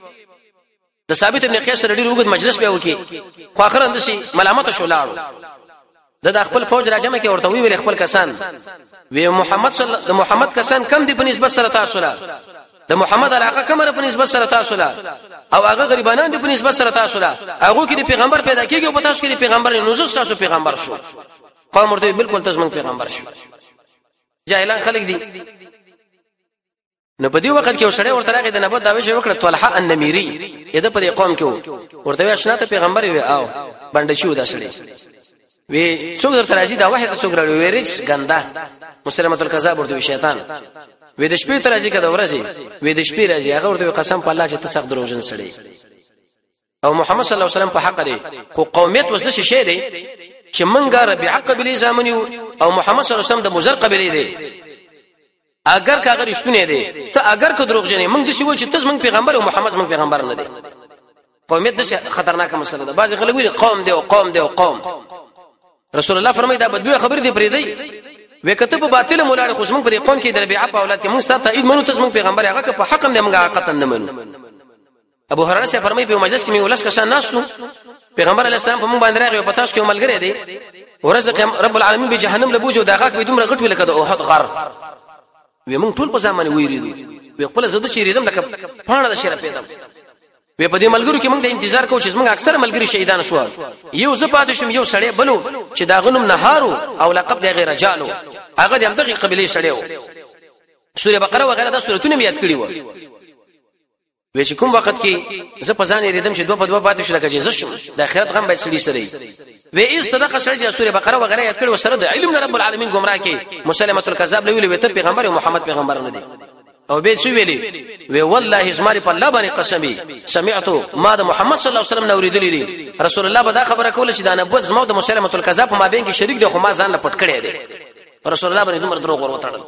د ثابت ابن قیس سره ډیر وګد مجلس به وکي خو اخر اندسي ملامت شو لاړو د خپل فوج راجمه کې ورته ویل خپل کسان وی محمد کسان کم دي په نسبت سره تاسو لا د محمد علاقه کومه په نسبت سره تاسو لا او هغه غریبانان دي په نسبت سره تاسو لا هغه کې پیغمبر پیدا کیږي او په تاسو کې پیغمبر نوزه تاسو پیغمبر شو قوم ورته بالکل تاسو پیغمبر شو جاهلان خلک دي نو په دې وخت کې وسړی ورته راغی د نبوت داوی شو وکړه طلحه النمیری یده په دې قوم کې ورته آشنا ته پیغمبر وي او باندې شو دا سړی وی څوک درته راځي دا واحد څوک راوي ویریس ګنده مسلمه الکذاب ورته شیطان وې د شپې تر ځي کده ورځي وې د شپې راځي هغه ورته قسم په الله چې تسخ دروژن سړی او محمد صلی الله علیه وسلم په حق لري خو قومیت وسله شي دی چې منګه ربيع قبلی زامنی او محمد صلی الله علیه وسلم د مزر قبلی دی اگر کاغه رښتونه دی ته اگر کو دروغجنې موږ د شی و چې تاسو موږ پیغمبر او محمد موږ پیغمبر نه دی قومیت د خطرناکه مسله ده بعضی خلک وایي قوم دی او قوم دی او قوم رسول الله فرمایي دا بدوی خبر دی پرې دی وکته په باطل مولانا خو موږ په قوم کې د ربيع په اولاد کې موږ ستاسو تایید منو تاسو موږ پیغمبر هغه په حق هم د موږ قطن نه منو ابو هريره سے فرمایي په مجلس کې مې ولس کسان ناسو پیغمبر علی السلام په مونږ باندې راغی او پتاش کې ملګری دی ورزق رب العالمین به جهنم لبوجو داغه به دومره غټ ویل کده او حد غر وی مونږ ټول په ځامن ویریدو وی خپل زده چې ریدم لکه پاڼه د شرف پیدم وی په دې ملګرو کې مونږ د انتظار کوو چې مونږ اکثر ملګری شهیدان شو یو زه پاتې شم یو سړی بلو چې دا غنم نهارو او لقب د غیر رجالو هغه د همدغه قبيله سړیو سوره بقره وغيرها د سورتونه یاد کړی و وی چې کوم وخت کې زه په ځان ریدم چې دوه په دوه پاتې شو لکه جزه شم د آخرت غم به سړي سره وی ای صدقه سړي د سوره بقره وغيرها یاد کړی و سره د علم رب العالمین گمراه کې مسلمه الکذاب لوي وی ته پیغمبر محمد پیغمبر نه دی او به څه ویلي وی والله زماري په الله باندې قسمي سمعتو ما د محمد صلی الله علیه وسلم نوریدلی دي رسول الله به دا خبره کوله چې د نبوت زمو د مسلمه الکذاب په مابین کې شریک دی خو ما ځان لا پټ کړی دی رسول الله باندې دومره دروغ ور وتاړل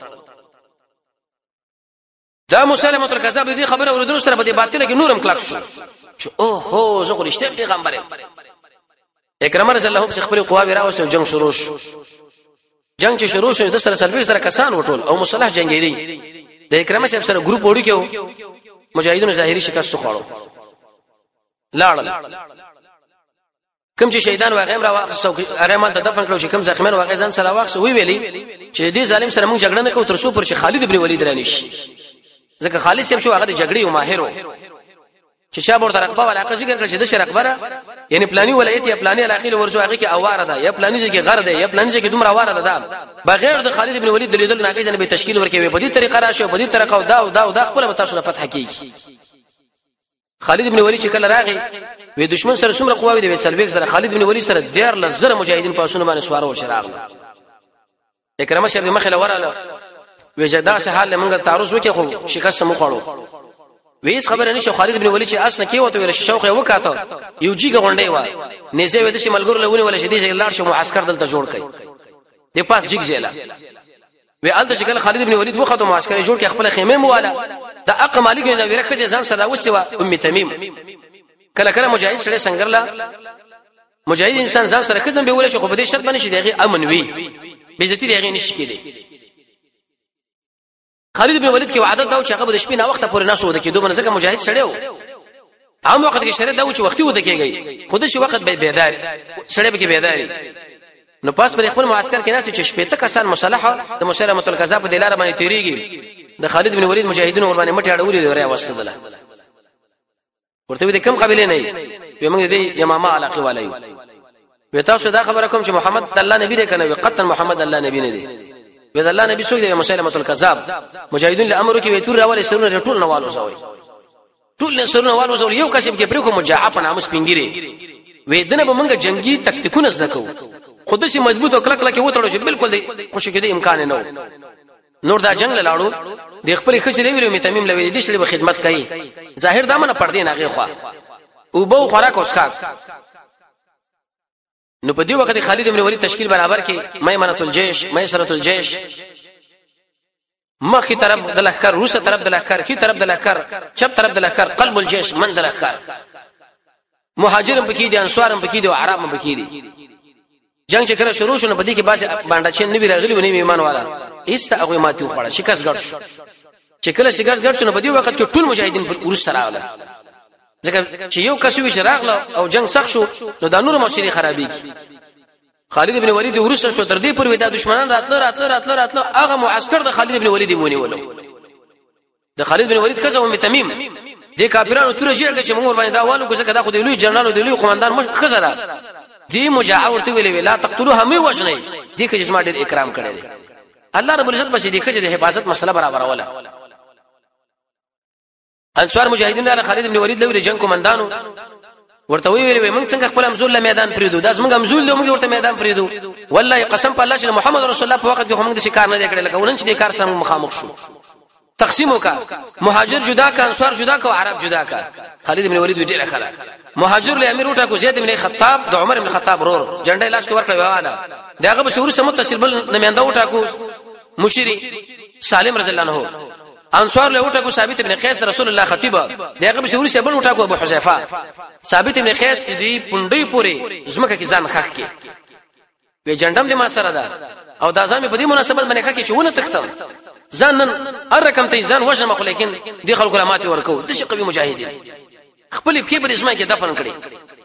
دا مسلمه الکذاب دې خبره اوریدل سره په دې باطل کې نورم کلک شو چې او هو زه خو رښتیا پیغمبر یم اکرم رضی الله عنه خپل قواوی راوستو جنگ شروع شو جنگ چې شروع شو د سره سلوي سره کسان وټول او مصالح جنگیری د اکرم صاحب سره ګروپ وړو کې مجاهدونو ظاهري شکست خوړو لاړل کوم چې شهیدان واقعم را واخصو هغه مال ته دفن کړو چې کوم زخمیان واقع ځان سره واخصو ویلي چې دې ظالم سره موږ جګړه نه کوو تر څو پر چې خالد ابن ولید رانی شي ځکه خالد صاحب شو هغه د جګړې او ماهر چې چا ورته رقبه علاقه ذکر کړ چې د شرقبره یعنی پلاني ولایت یا پلاني علاقې له ورجو هغه کې اواره ده یا پلاني ځکه غر ده یا پلاني ځکه دومره اواره ده بغیر د خالد ابن ولید دلیدل ناګه ځنه به تشکیل ورکوي په دې طریقه راشه په دې طریقه او دا خپل به تاسو فتح کیږي خالد ابن ولید چې کله راغی وې دشمن سره څومره قواوی دی سلويک سره خالد ابن ولید سره ډیر لزر مجاهدین په اسونه باندې سوار او شراغ اکرمه شه مخله وراله وې جدا سه حال موږ تعرض وکړو خو شکست مو خړو وېس خبر نه شو خالد ابن ولید چې اسنه کې وته ورشه شوخه وکاته یو جیګه غونډې و نيزه وې د شمالګور لونه ولا شدي ځای لاړ شو معسكر دلته جوړ کړي د پاس جیګ زیلا وې انت چې کله خالد ابن ولید وخته معسكر جوړ کړي خپل خیمه مواله د اق مالک نه ورکه ځان سره وسته ام تمیم کله کله مجاهد سره څنګهلا مجاهد انسان ځان سره خزم به ولې چې خو په دې شرط باندې چې دغه امن وي بیزتی دغه نشي کېدی خالد بن ولید کې وعده دا چې هغه د شپې نه وخت پورې نسو د کېدو منځکه مجاهد سړیو عام وخت کې شریعت دا چې وختي ود کېږي خود شي وخت به بیدار سړی به کې بیداری نو پاس پر خپل معسكر کې نه چې شپې ته کسان مصالحه د مسلمه الکذاب په دلاره باندې تیریږي د خالد بن ولید مجاهدینو ور باندې مټ اړولې دی وسدله ورته دې کم قبيله نه وي موږ دې یمامه علاقه والي وي تاسو دا خبره کوم چې محمد الله نبی دې کنه قطن محمد الله نبی نه دی وذ الله نبی څوک دی مسلمه الکذاب مجاهدین له امر کې وي تور راول سرونه ټول نوالو زوي ټول سرونه والو زوي یو کسب کې پرې کو مجاعف نامس پنګيري وې دنه به موږ جنگي تکتیکونه زده کو خود شي مضبوط او کلک کلک وتړو چې بالکل دې خوشی کې امکان نه نور دا جنگ لاړو د خپل خچري ویلو می تمیم لوي دې شړي به خدمت کوي ظاهر دامن پردې نه غي خو او بو خوراک اوسکا نو په دې وخت خالد بن ولید تشکیل برابر کې میمنه الجيش میسره الجيش مخي طرف د لخر روسه طرف د لخر کی طرف د لخر چپ طرف د لخر قلب الجيش من د لخر مهاجرم بکی دي انصارم بکی دي او عربم بکی دي جنگ چې کله شروع شونه په دې کې باز باندې چې نوی راغلی ونی ایمان والا ایست هغه ماتي وخړه شکست ګرځ چې کله شکست ګرځ شونه په دې وخت کې ټول مجاهدین پر ورس سره راغله ځکه چې یو کس وی چې راغله او جنگ سخت شو نو د نور مشري خرابي خالد بن ولید ورسره شو تر دې پر ودا دشمنان راتلو هغه معسكر د خالد بن ولید مونی ولو د خالد بن ولید کزه ام تمیم د کافرانو تر جیړ چې موږ باندې دا والو کو څه دا خو د لوی جنرال او د لوی قومندان خزره دی مجاورته ویلې لا تقتلوها مې وجنې دي کې جسمه ډېر اکرام کړي الله رب العزت بس دې کې د حفاظت مسله برابر ولا انصار مجاهدین له خالد بن ولید لوري جنگ کومندانو ورته ویلې موږ څنګه خپل امزول میدان پریدو داس موږ امزول له موږ ورته میدان پریدو والله قسم په الله چې محمد رسول الله په وخت کې موږ د شکار نه کړل لکه ونن چې د کار سره مخامخ شو تقسیم وکا مهاجر جدا کا انصار جدا کا عرب جدا کا خالد بن ولید ډېر خلا مهاجر له امیر وټا کو زید بن خطاب د عمر بن خطاب رور جنډه لاس کې ورکړ واله داغه به شور سم متصل بل نماینده وټا کو مشری سالم رضی الله عنه انصار له وټا کو ثابت بن قیس رسول الله خطیب داغه به شور سم بل وټا کو ابو حذیفه ثابت بن قیس دی پونډي پوری زمکه کې ځان خخ کې وی جنډم دې ما سره ده او دا ځان په دې مناسبت باندې خکې چونه تختم ځان نن ارکم ته ځان وژنه مخ لیکن دي خلکو لماتي ورکو د شي قوي مجاهدین خپل کې په اسماء کې دفن کړي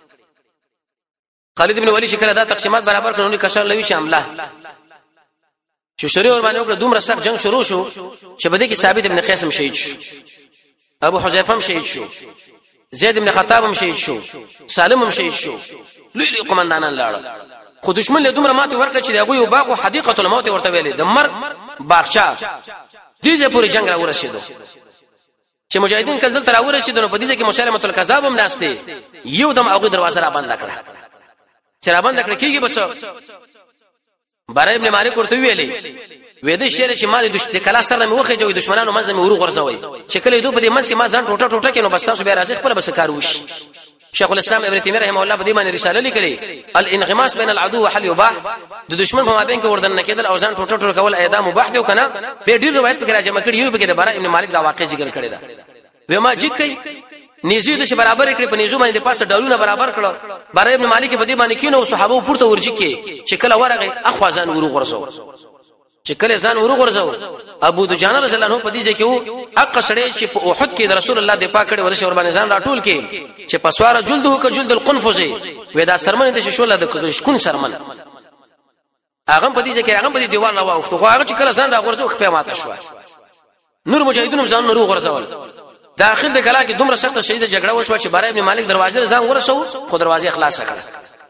خالد ابن ولید شکل دا تقسیمات برابر کړو نو کسر لوي چې عمله چې شریع ور باندې وکړه دومره سخت جنگ شروع شو چې بده کې ثابت ابن قیس هم شهید شو ابو حذیفه هم شهید شو زید ابن خطاب هم شهید شو سالم هم شهید شو لوی قومندانان لاړ خو دشمن له دومره ماته ورکړه چې هغه یو باغ حدیقه الموت ورته ویلې د مرګ باغچا دې پورې جنگ را ورسېدو چې مجاهدین کله تر ورسېدو نو په دې کې مسلمه الکذاب هم ناشته یو دم هغه دروازه را بند کړه چې را بند کړه کیږي بچو بارا ابن مالک ورته ویلې وې د شهر چې مال د کلا سره مې وخه جو دشمنانو منځ مې ورو غرزوي چې کله دوی په دې منځ کې ما ځان ټوټه ټوټه کینو بس تاسو به راځي خپل بس کار وشي شیخ الاسلام ابن تیمیه رحمه الله په دې باندې رساله لیکلې الانغماس بین العدو وحل يباح د دشمن په مابین کې وردن کېدل او ځان ټوټه ټوټه کول اعدام مباح دی کنه به ډیر روایت پکې راځي مکړ یو به د بارا ابن مالک دا واقع ذکر کړی دا وما جکې نيزي د برابر کړي په نيزو باندې پاسه ډالونه برابر کړو بارا ابن مالک په دې باندې کینو صحابه پورته ورجی کې چې کله ورغه اخوازان ورو غرزو چې کله ځان ورو غرزو ابو دجانه رضی الله عنه په دې ځکه یو حق سړی چې په احد کې د رسول الله د پاک کړي ورشه ور باندې ځان راټول کې چې پسواره جلده ک جلد القنفذ ودا سرمن د شوله د شکون سرمن هغه په دې ځکه هغه په دې دیوال لا وخت خو هغه چې کله ځان را غرزو خپې ماته شو نور مجاهدون ځان نور غرزول داخل د کلا کې دومره سخت شهید جګړه وشو چې بارا ابن مالک دروازه ځان ورسو خو دروازه خلاص کړه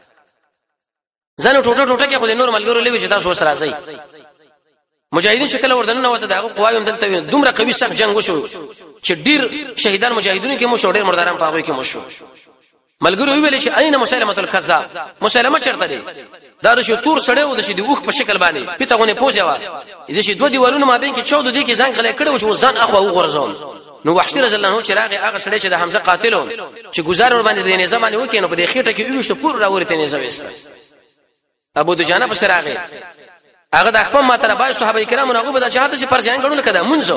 ځان ټوټه ټوټه کې خو د نور ملګرو لوي چې تاسو سره راځي مجاهدین شکل وردن نه وته دغه قوایم دلته دومره قوي سخت جنگ وشو چې ډیر شهیدان مجاهدونو کې مو شو ډیر مرداران پاغوي کې مو شو ملګرو ویل چې اين مسلمه الکذاب مسلمه چرته دی دا شو تور سړی و د شي د اوخ په شکل باندې پیتاغونه پوجا د شي دوه دیوالونو مابین کې 14 دی کې ځان غلې کړو چې ځان اخو وغورځول نو وحشی رضی الله عنه چې راغی هغه سړی چې د حمزه قاتلو چې گزار ور باندې د نظام باندې وکینو په دې خېټه کې ویشته پور راورته نظام وست ابو دجانه په سر راغی هغه د خپل ماتره بای صحابه کرامو هغه به د جهاد څخه پرځان غړول کده منځو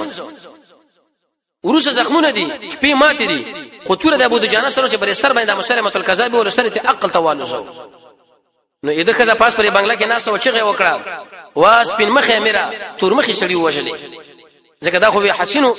ورسه زخمونه دي په مات دي خو تور د ابو دجانه سره چې بر سر باندې مسلمه الکذاب ور سره ته عقل توالو نو اېده کله پاس پر بنگلا کې ناسو چغه وکړه واس پین مخه میرا تور مخه سړی وژلې ځکه دا خو حسینو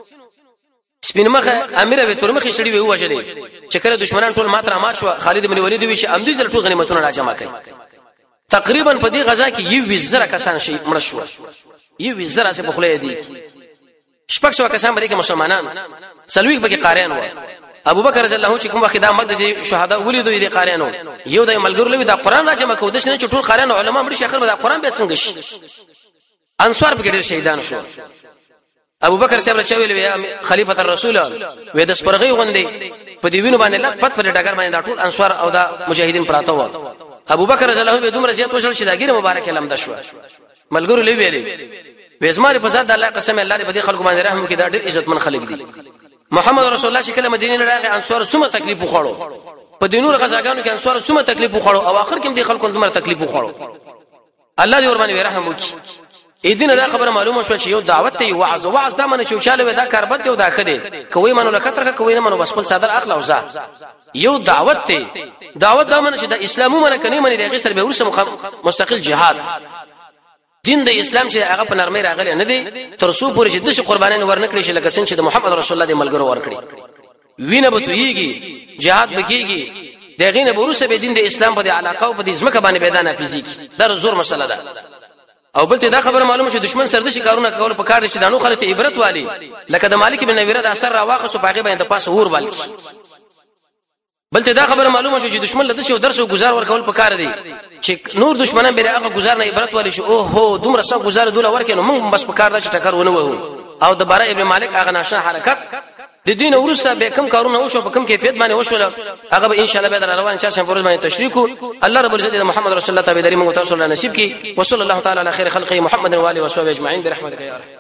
سپین مخه امیر به تور مخه سړی وژلې چې کله دشمنان ټول ماتره مات شو خالد بن ولید وی چې امدی زل ټول غنیمتونه راجمع کړي تقریبا په دې غزا کې یو وزره کسان شي مړ شو یو وزره څخه بخله دي شپږ شو کسان باندې مسلمانان سلويک به قاریان و ابو بکر رضی الله عنه چې کوم وخت دا مرد دي شهدا ولیدو دي قاریانو یو د ملګرو لوي دا قران راجمع کو د شنه ټول قاریان علما مړي شیخ دا قران به څنګه شي انصار به ډېر شهیدان شو ابو بکر صاحب چې ویل خلیفۃ الرسول وې د سپرغي غوندې په دی وینو باندې لک پټ پر ډګر باندې دا ټول انصار او دا مجاهدین پراته و ابو بکر رضی الله عنه دومره زیات وشل چې دا ګیره مبارک لمده شو ملګرو لوي ویلې وېزمار فزاد الله قسم الله دې په دې خلکو باندې رحم وکړي دا ډېر عزت من خلک دي محمد رسول الله شکل مدینه نه راغی انصار سمه تکلیف وخړو په دینور غزاګانو کې انصار سمه تکلیف وخړو او اخر کې دې خلکو دومره تکلیف وخړو الله دې ور باندې رحم وکړي اېدینه دا خبره معلومه شو چې یو دعوت ته وعظ دا منه چې چاله ودا کاربت دی دا کړي کوي منو لکتر کوي نه منو بس خپل صدر اخلا وزا یو دعوت ته دعوت دا منه چې د اسلامو منه کني منه د غسر به ورسره مستقل جهاد دین د اسلام چې هغه په نرمۍ راغلی نه دی تر څو پورې چې د شي قربانین ورنکړي چې لکه څنګه چې د محمد رسول الله د ملګرو ورکړي وینه به تویږي جهاد بکیږي دغه نه ورسره به دین د اسلام په علاقه او په دې ځمکه باندې بيدانه فزیکی دا زور مسله ده او بلته دا خبره معلومه شو دشمن سره د شکارونه کول په کار دي چې دانو خلک عبرت والی لکه د مالک بن نویره د اثر راواخصو باغې باندې پاسه ور والي بلته دا خبره معلومه شو چې دشمن لته شو درس او گزار ورکول په کار دي چې نور دشمنان به هغه گزار نه عبرت والی شو او هو دومره څو گزار دوله ورکینو موږ بس په کار دا چې ټکر ونه وو او د بارا ابن مالک هغه ناشنا حرکت د دین ورسره به کم کارونه وشو په کم کیفیت باندې وشو هغه به ان شاء الله به در روان چا شم فرض باندې تشریح الله رب العزت محمد رسول الله تعالی دې موږ تاسو له نصیب کی وصلی الله تعالی علی خیر خلقه محمد و علیه و صحبه اجمعین برحمتک یا